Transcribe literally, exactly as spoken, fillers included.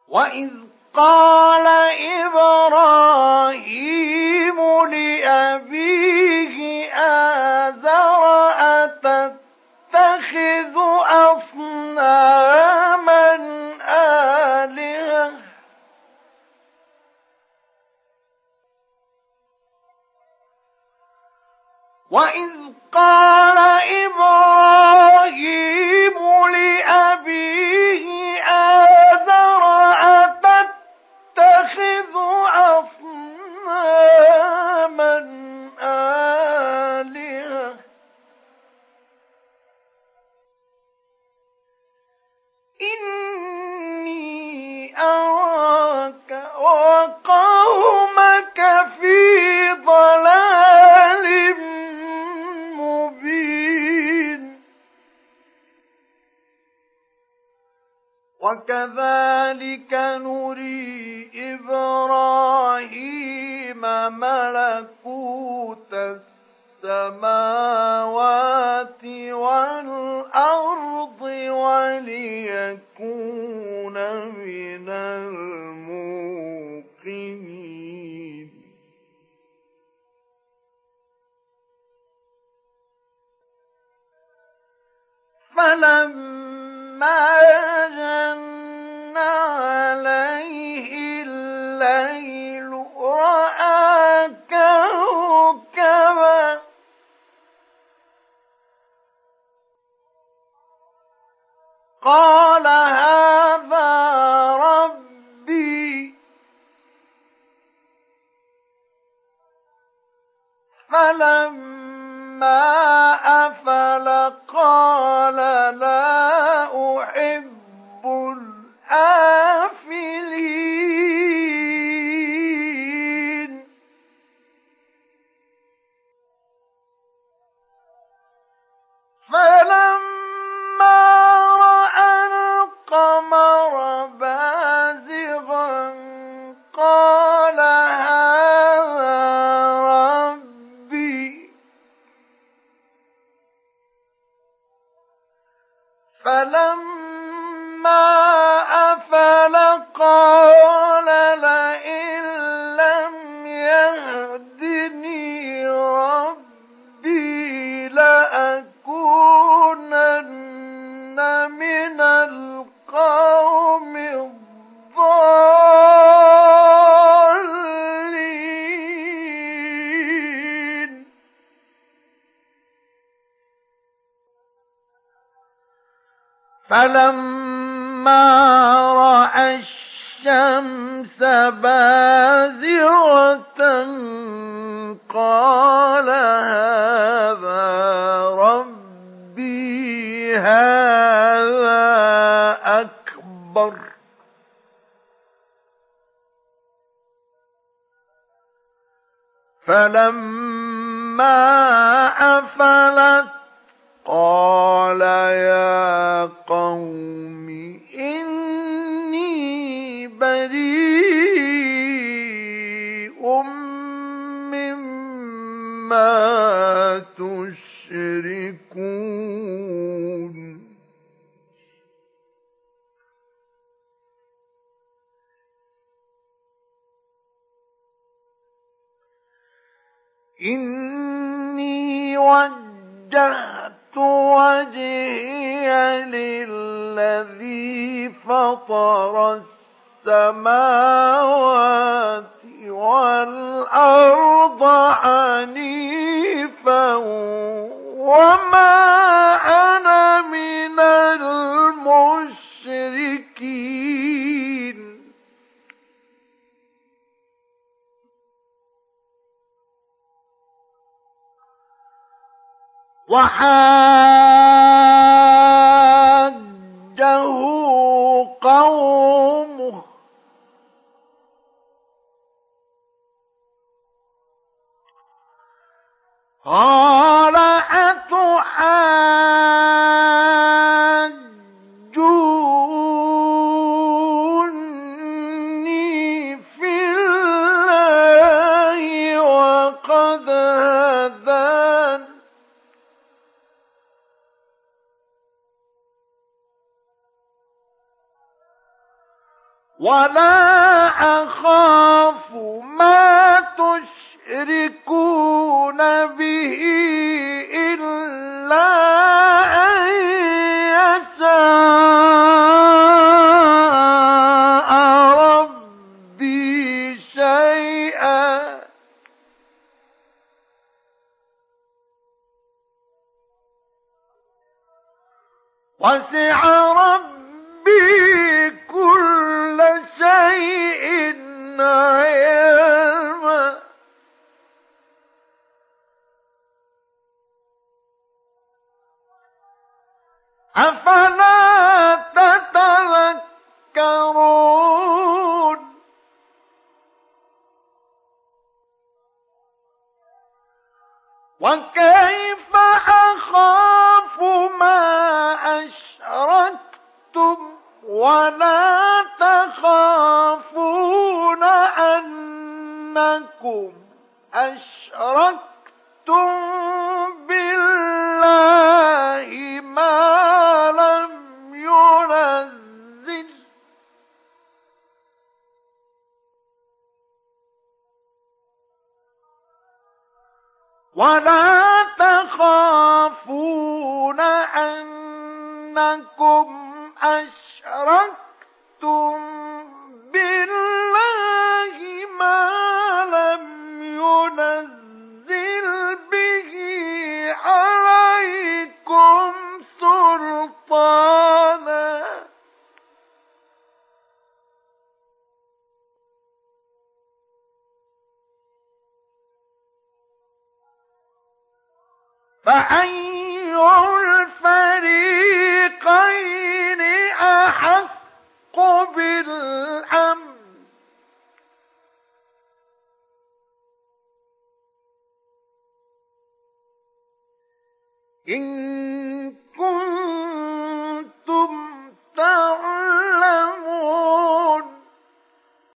وإذ قال إبراهيم لأبيه آزر أتتخذ أصناما آلهة وإذ قال إبراهيم لأبيه آزر أتتخذ أصناما آلهة إني أراك وقومك في ضلال مبين وكذلك نري إبراهيم ملكوت السماوات والأرض وليكون من الموقنين فلما جن عليه الليل رأى كوكبا قال هذا ربي فلما أفل قال لا أحب الآفلين فلما رأى القمر بازغا قال هذا ربي فلما أفل قال لئن لم يهدني ربي لأكونن من القوم الضالين فلما رأى الشمس بازغة قال هذا ربي هذا أكبر فلما أفلت قال يا قوم إني بريء مما تشركون إني وجهت وجهي للذي فطر السماوات والأرض حنيفا وما أنا من المشركين وحاجه قومه قال أتحاجوني في الله وقد هدان ولا أخاف ما تشركون به إلا أن يشاء ربي شيئا وسع ربي كل شيء علما أفلا تتذكرون وكيف أخاف ما أشركتم ولا تخافون أنكم أشركتم بالله ما لم ينزل ولا تخافون أنكم أشركتم بالله ما لم ينزل به عليكم سلطانا فأي الفريقين أحق بالأمن إن